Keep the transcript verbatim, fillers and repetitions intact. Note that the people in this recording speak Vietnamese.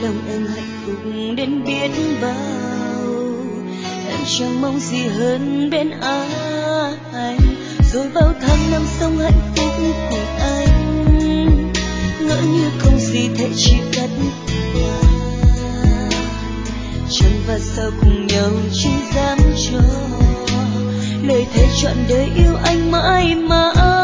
lòng em hạnh phúc đến biết bao. Em chẳng mong gì hơn bên anh, rồi bao tháng năm sống hạnh phúc cùng anh, ngỡ như không gì thể chỉ cất qua. Chẳng và sao cùng nhau chỉ dám cho lời thề trọn đời yêu anh mãi mãi.